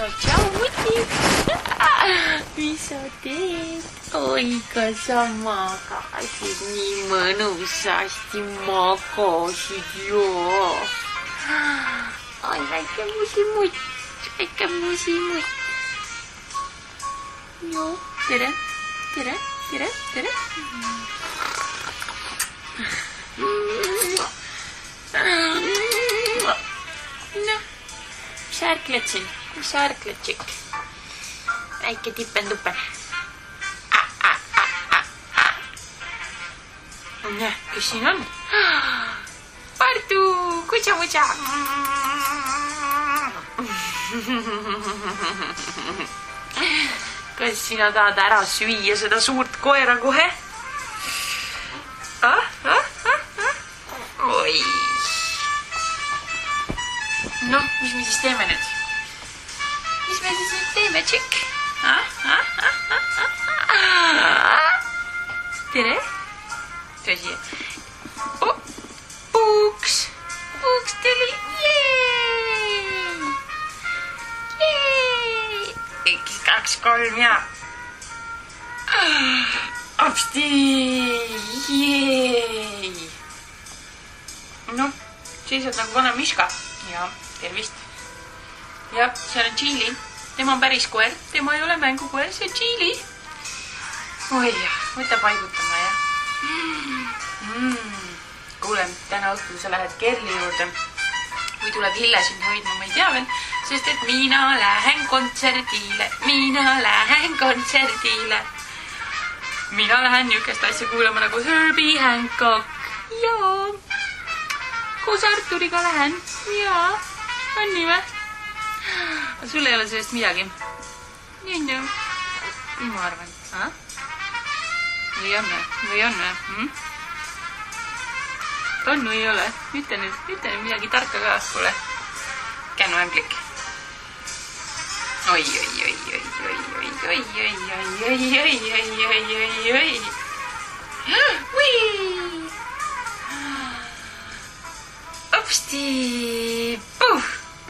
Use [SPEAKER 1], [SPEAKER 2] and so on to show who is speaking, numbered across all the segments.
[SPEAKER 1] no tšau, muti. Mis sa teed? Oi, kas sa magasid nii mõnusasti magasid, joo. Oi, väike musimutt. Väike musimutt. Joo, tere. Tere, tere, tere. Noh, mis ärkled siin? Mis ärkled, tšikk? Väike tipen-tupen. Noh, kes siin on? Pardu, kutsa-mutsa. Kas sina tahad ära süüa seda suurt koera kohe? Oi. Noh, mis me siis teeme nüüd? Mis me siis nüüd teeme, tšikk? Tere? Tule siia. Puuks. Puuks tuli. Jeeeeeee. 1, 2, 3 ja. Apsti. Jeeeeeee. Noh, seisad nagu vana miška. Ja, tervist. Ja, seal on Tšiili. Tema on päris koer. Tema ei ole mängukoer, see on Tšiili. Oi jah, võta paigutama, jah. Kuule, täna õhtul sa lähed Kerli juurde. Või tuleb Hille sind hoidma, ma ei tea veel. Sest et mina lähen kontserdile. Mina lähen kontserdile. Mina lähen niukest asja kuulama nagu Herbie Hancock. Jaa. Koos Arturiga lähen. Jaa. On nii või? Sul ei ole sellest midagi. Nii. Ma arvan. Või on või? On või ei ole? Ütle nüüd midagi tarka ka. Kuule. Kännu ämblik. Oi. Opsti. Puh.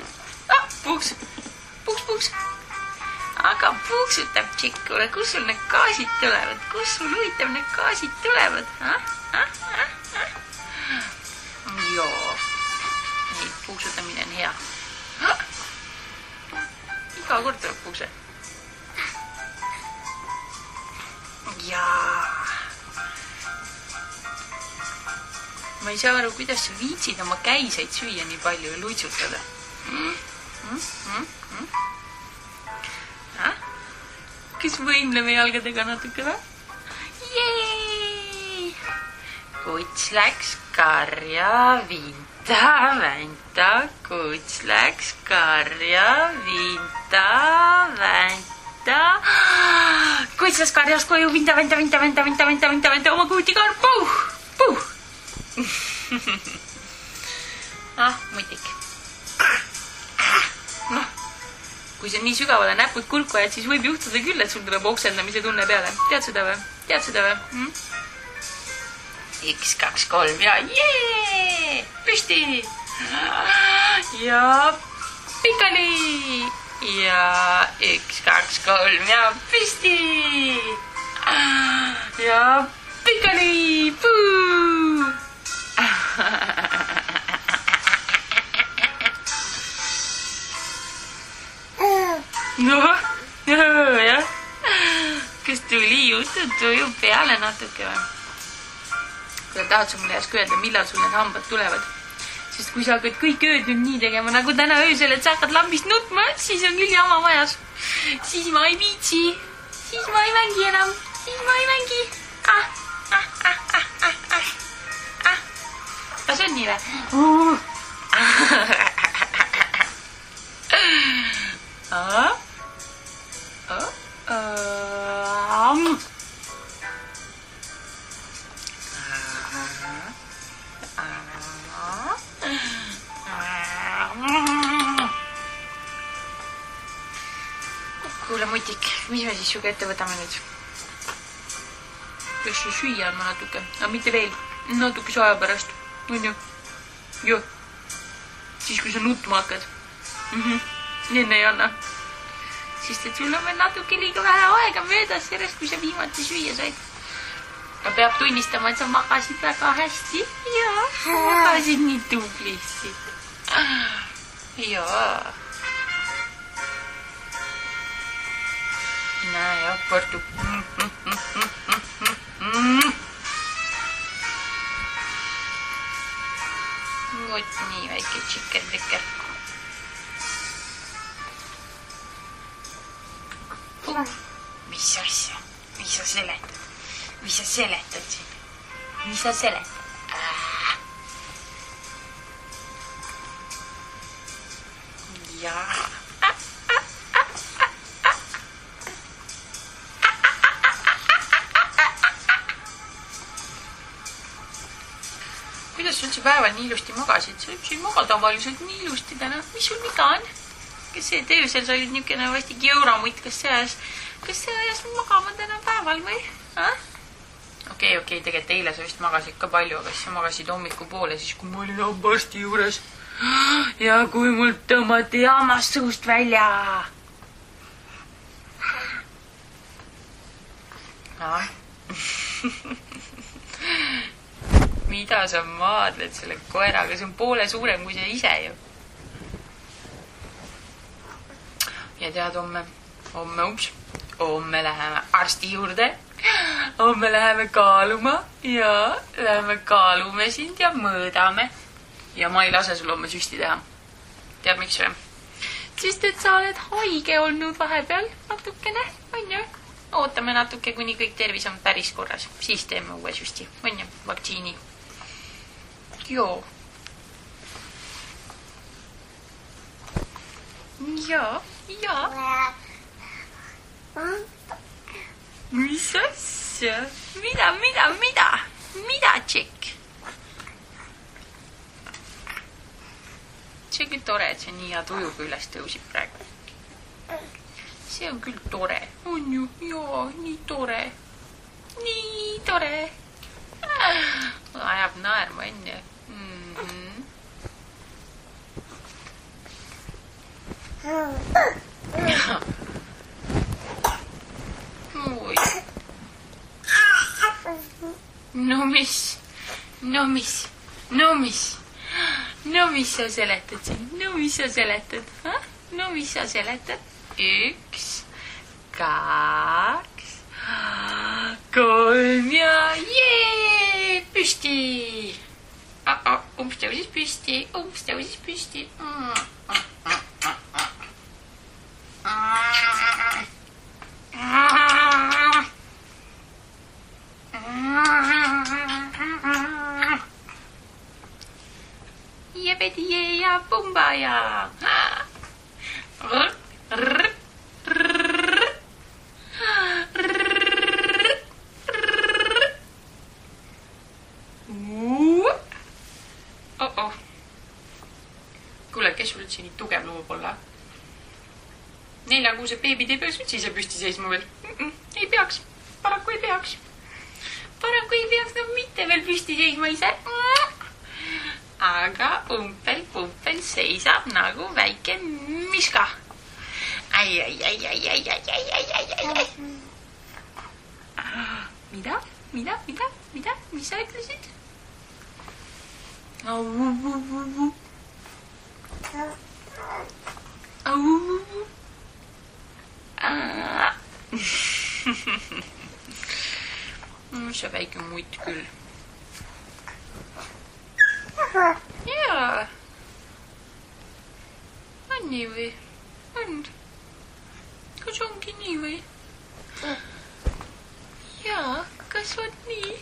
[SPEAKER 1] Puuks. Aga puuksutab tšikkule. Kus sul need gaasid tulevad? Kus sul huvitav need gaasid tulevad? Joo. Nii, puuksutamine on hea. Iga kord tuleb puukse. Jaa. Ma ei saa aru, kuidas sa viitsid oma käiseid süüa nii palju ja luitsutada. Kes võimleme jalgadega natuke või? Jeeeeee! Kuts läks karja vinta. Kuts läks karja vinta. Kuts läks karjas koju vinta. Oma kuutikaar. Puh! Mutik. Noh. Kui sa nii sügavale näpud kulku ajad, siis võib juhtuda küll, et sul tuleb oksendamise tunne peale. Tead seda või? 1, 2, 3 ja jee! Püsti! Ja pikali! Ja 1, 2, 3 ja püsti! Ja pikali! Puu! Jah. Kas tuli jutu peale natuke või? Kui tahad sa mulle järsku öelda, millal sul need hambad tulevad? Sest kui sa hakkad kõik ööd nüüd nii tegema, nagu täna öösel, et sa hakkad lambist nutma, siis on küll jama majas. Siis ma ei viitsi. Siis ma ei mängi enam. Kas on nii või? Kuule, mutik, mis me siis suga ette võtame nüüd? Kas sa süüa andma natuke? Aga mitte veel. Natukese aja pärast. On ju? Joo. Siis kui sa nutma hakkad. Enne ei anna. sest et sul on veel natuke liiga vähe aega möödas sellest, kui sa viimati süüa said. Aga peab tunnistama, et sa magasid väga hästi. Jaa, sa magasid nii tublisti. Jaa. Näe, jah, Portu. Vot nii väike chicken-licker. Mis asja? Mis sa seletad? Mis sa seletad siin? Mis sa seletad? Jaa. Kuidas sa üldse päeval nii ilusti magasid? Sa ei maga tavaliselt nii ilusti täna. Mis sul viga on? Kas see öösel sa olid niisugune vasti jõuramutt? Kas see ajas magama täna päeval või? Okei, tegelikult eile sa vist magasid ka palju, aga siis sa magasid hommikupoole, siis kui ma olin hambaarsti juures. Ja kui mul tõmmati hammas suust välja. Mida sa maadled selle koeraga? See on poole suurem kui sa ise ju. Ja tead, homme läheme arsti juurde. Homme läheme kaaluma ja läheme kaalume sind ja mõõdame. Ja ma ei lase sul homme süsti teha. Tead miks või? Sest et sa oled haige olnud vahepeal natukene, on ju? Ootame natuke, kuni kõik tervis on päris korras. Siis teeme uue süsti, on ju? Vaktsiini. Joo. Ja. Mis asja? Mida, tšekk? See on küll tore, et see nii hea tujuga üles tõusib praegu. See on küll tore. On ju? Jaa, nii tore. Nii tore. Ajab naerma enne. Oi. No mis sa seletad siin? No mis sa seletad? No mis sa seletad? 1, 2, 3 ja jee! Püsti! Umps tõusis püsti. Jebedie ja bumba ja. Kuule, kes sul üldse nii tugev luu pole? 4-kuuse beebid ei peaks üldse ise püsti seisma veel. Ei peaks. Paraku ei peaks. Nad mitte veel püsti seisma ise. Aga umpel seisab nagu väike miska. Ai. Mida? Mis sa ütlesid? See väike mutt küll. Jaa. On nii või? On. Kas ongi nii või? Jaa, kas on nii?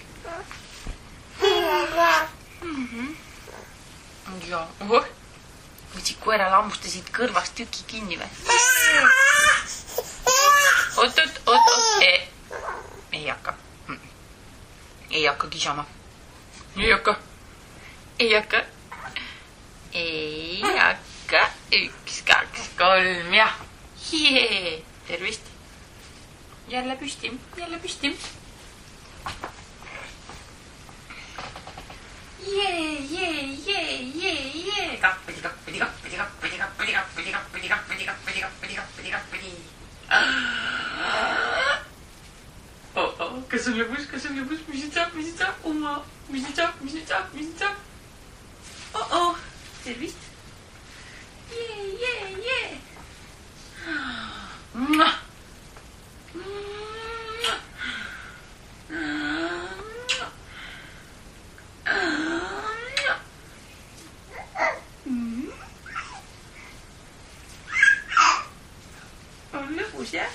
[SPEAKER 1] Jaa. Võtsid koerale hammustasid kõrvast tüki kinni või? Oot. Ei hakka kisama. Ei hakka. 1, 2, 3 ja. Jee. Tervist. Jälle püsti. Jee. Kappidi. on lõbus, mis nüüd saab, oma, mis nüüd saab. Oh-oh, tervist. Jee. On lõbus, jah?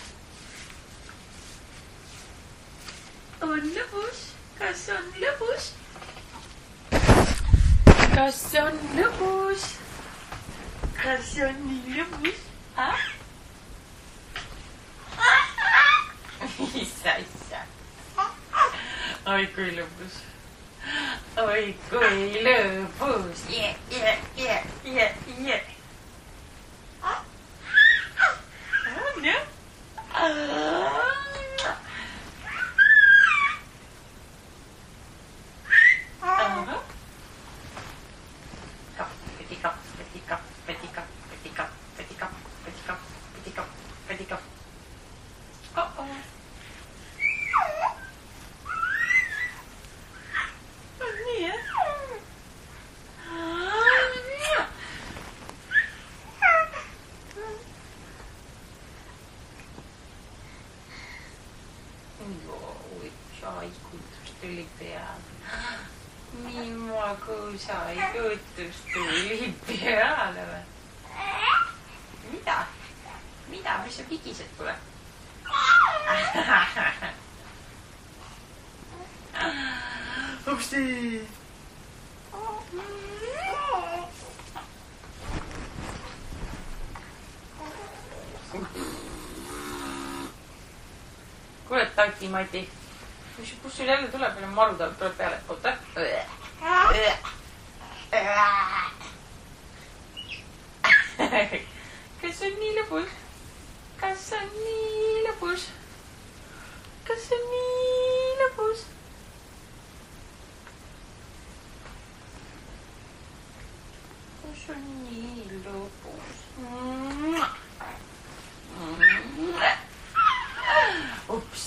[SPEAKER 1] On lõbus? Kas on lõbus? Kas on lõbus? Kas on nii lõbus? Isa. Oi kui lõbus. Oi kui lõbus. Yeah. On jah? Tuli peale. Kui saikutus tuli peale või? Mida? Mis sa pigised pole? Upsti! Kuule, Tati-Mati. Kus sul jälle tuleb, meil on maru tuleb peale, oota. Kas on nii lõbus? Kas on nii lõbus? Kas on nii lõbus? Kas on nii lõbus? Ups.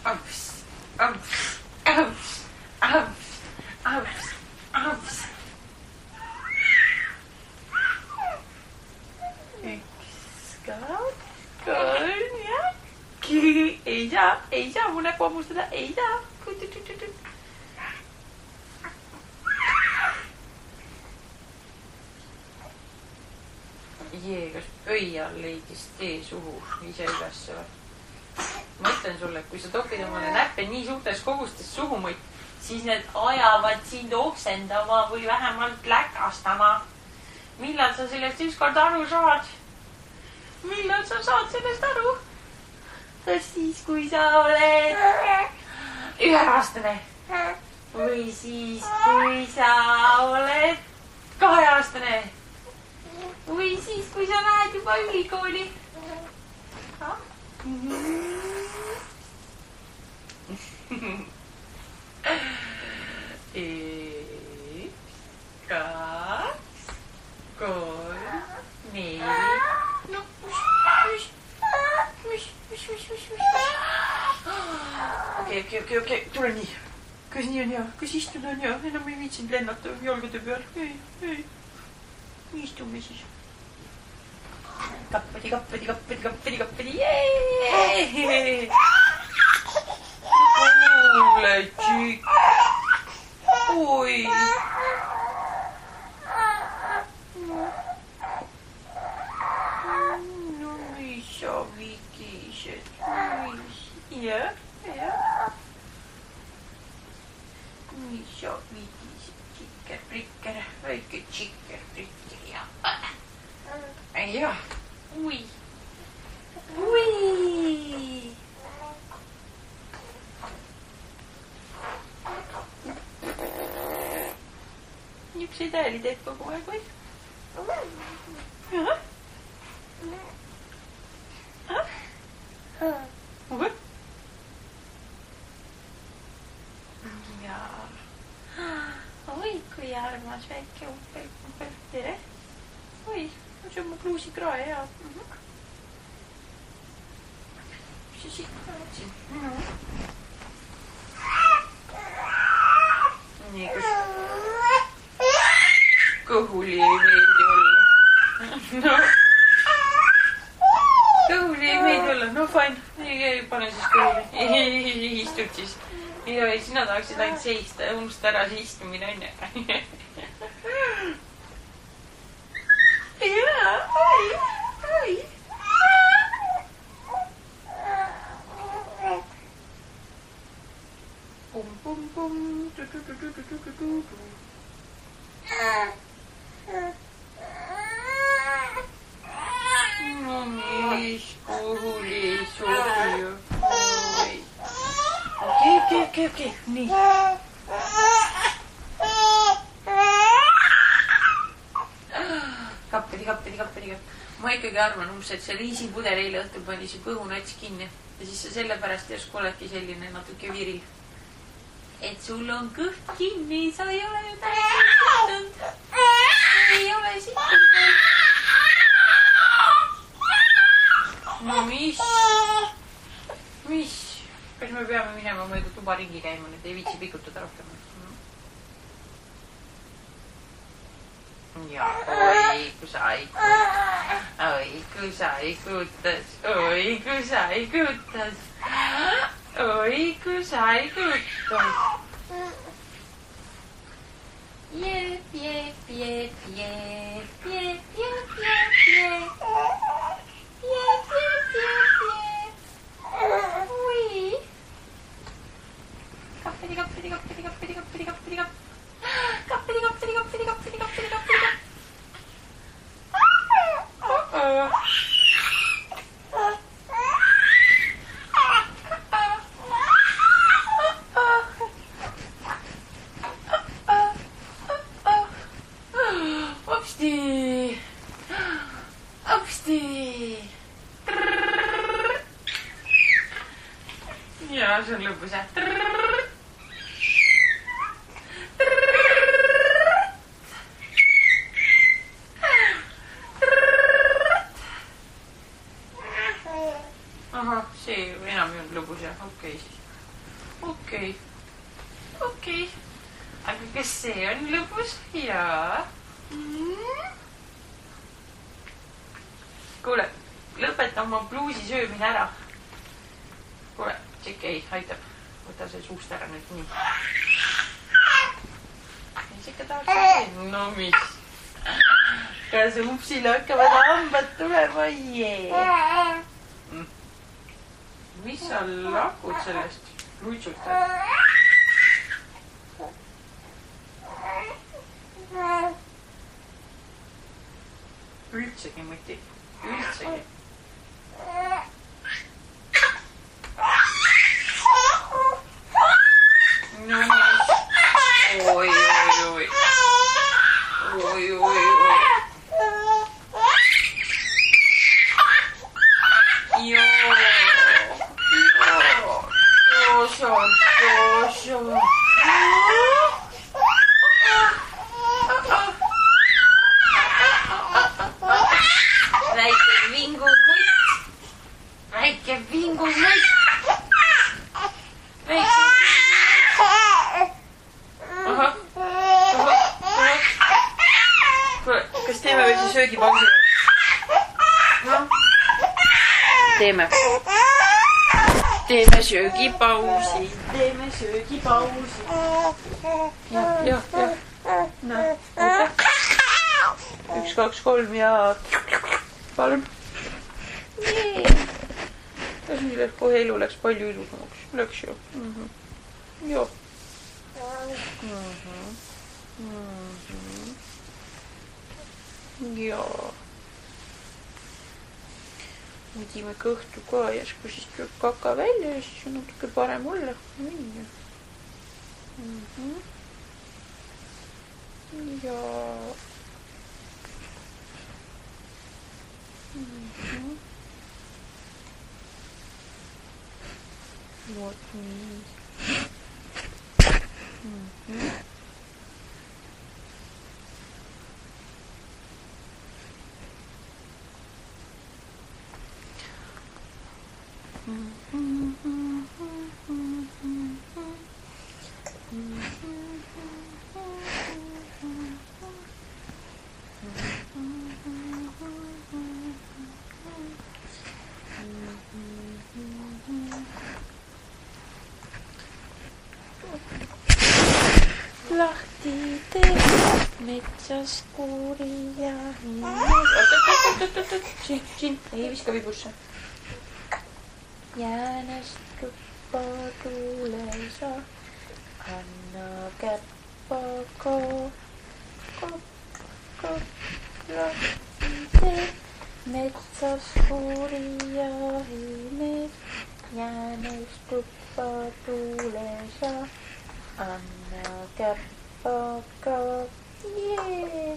[SPEAKER 1] Ei saa mu nägu hammustada, ei saa. Jee, kas pöial leidis tee suhu ise ülesse või? Ma ütlen sulle, et kui sa topid omale näppe nii suurtes kogustes suhu, siis need ajavad sind oksendama või vähemalt läkastama. Millal sa sellest ükskord aru saad? Millal sa saad sellest aru? Kas siis, kui sa oled 1-aastane? Või siis, kui sa oled 2-aastane? Või siis, kui sa lähed juba ülikooli? Kaks, 3, 4. No, mis. Okei, tule nii. Kas nii on hea? Kas istuda on hea? Enam ei viitsinud lennata jalgade peal. Ei. Istume siis. Kappadi. Jeeeeee! Kuule, tšik. Oi. No mis sa vigised? Jah. Mis sa vigised? Tšikker-prikker. Väike tšikker-prikker. Jah. Ui. Niisuguseid hääli teed kogu aeg või? Jah. Jaa. Oi, kui armas väike umpel. Tere. Oi, see on mu kruusikrae, jaa. Mis sa siit kavatsin? olla, no fine, pane siis kõhuli, istud siis. Sina tahaksid ainult seista ja unustada ära see istumine, on ju. Jaa, oi. Pum, pum, pum. No mis, kuhuli ei sobi ju. Okei. Nii. Kappedi. Ma ikkagi arvan et see liisipudel eile õhtul pani see kõhunats kinni ja siis sa sellepärast järsku oledki selline natuke viril. Et sul on kõht kinni, sa ei ole ju täiesti situnud. Ei ole situnud. No mis? Kas me peame minema mööda tuba ringi käima, nüüd ei viitsi pikutada rohkem? Ja, oi, kui sa ei kutas. Jep. Ui. Kappedi. Opsti. Ja, see on lõbus, jah. Ahah, see enam ei olnud lõbus, jah. Okei siis. Okei. Aga kas see on lõbus? Jaa. Kuule, lõpeta oma bluusi söömine ära. Kuule, tšekki, aitab. Võta see suust ära nüüd nii. Mis ikka tahaks? No mis? Kas upsile hakkavad hambad tulema? Mis sa lakud sellest? Luitsutad? Üldsegi mõti. Üldsegi. No mis? Oi. Joo. Väike vingunutt. Ahah. Kas teeme veel see söögipausi? No. Teeme söögipausi. Jah. No, aitäh. 1, 2, 3 ja palun. Kas nii kohe elu läks palju ilusamaks? Läks ju. Joo. Joo. Võdime kõhtu ka järsku, siis tuleb kaka välja ja siis on natuke parem olla. Jaa. Вот nii. lahti tee, metsas kuuri ja siin, ei viska vibusse. Jäänest tuppa tuulesa, anna käppa lahti tee, metsas kuuri ja hiimed. Jäänest tuppa tuulesa, anna käppa jee.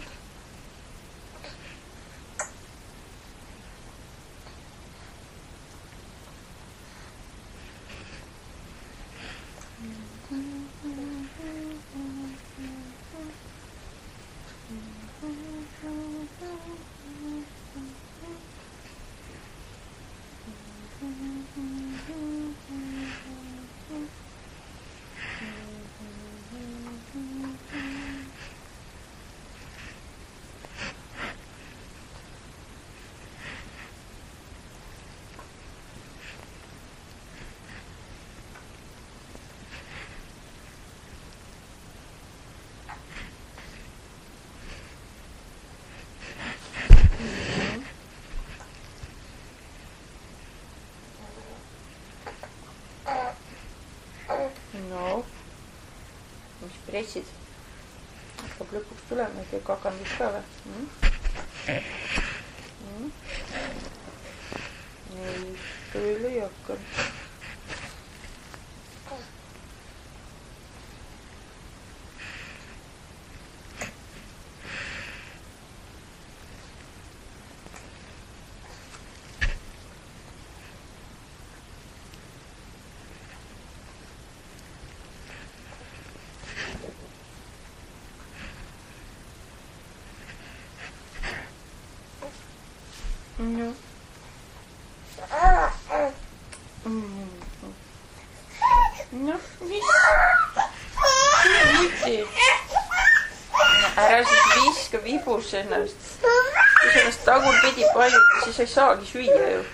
[SPEAKER 1] No, mis pressid? Hakkab lõpuks tulema, et kakandus ka või? Ei, tööl ei hakka. No. No, mis? Ära siis viska vibus ennast. Kui sa ennast tagurpidi paljud, siis ei saagi süüa ju.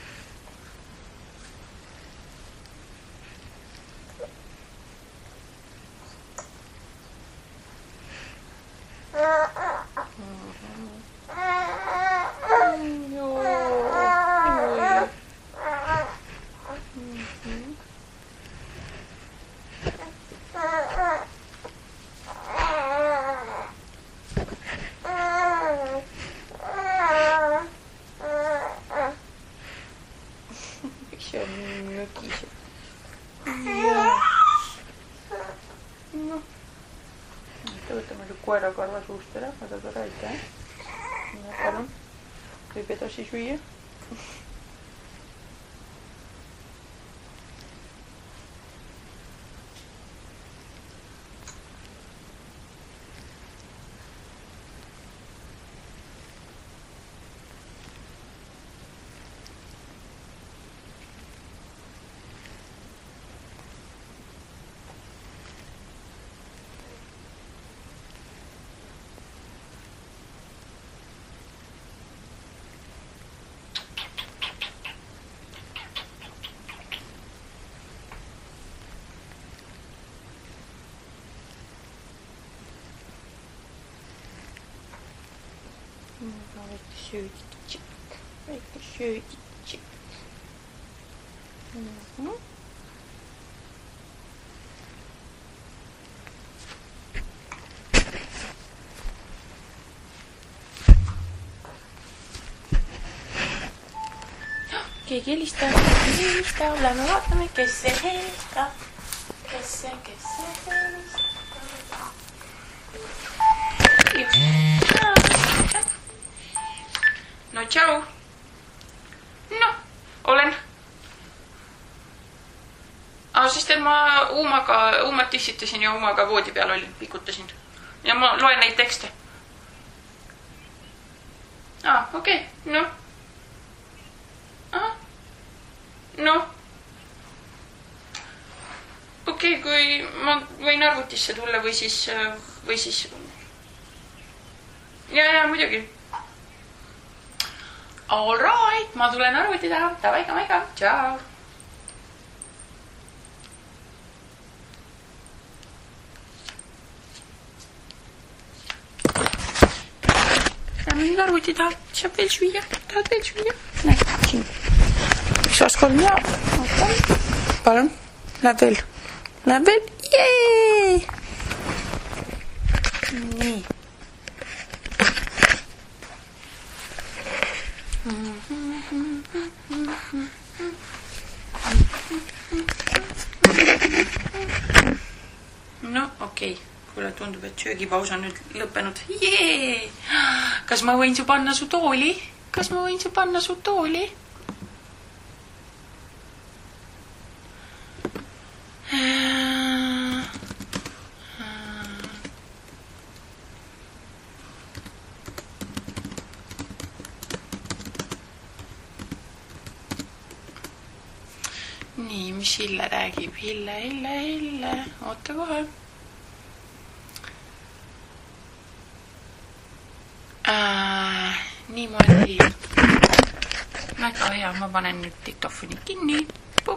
[SPEAKER 1] Võtame see koera karva suust ära, väga tore, aitäh. Palun, võib edasi süüa. Väike sööditšik, väike sööditšik. Keegi helistab, lähme vaatame, kes see helistab. Kes see helistab. No tšau. No, olen. Sest et ma uumat tissitasin ja uumaga voodi peal olin, pikutasin. Ja ma loen neid tekste. Okei, no. No. Okei, kui ma võin arvutisse tulla või siis. Ja, muidugi. All right, ma tulen arvuti taha. Davai, tšau. Lähme nüüd arvuti taha. Saab veel süüa. Tahad veel süüa? Näe, siin. Üks vaskolm ja... Palun. Läheb veel. Läheb veel. Jee! Nii. No, okei. Kuule, tundub, et söögipaus on nüüd lõppenud. Jee! Kas ma võin su panna su tooli? Kas ma võin su panna su tooli? Nii, mis Hille räägib? Hille. Oota kohe. Niimoodi. Väga hea, ma panen nüüd diktofoni kinni.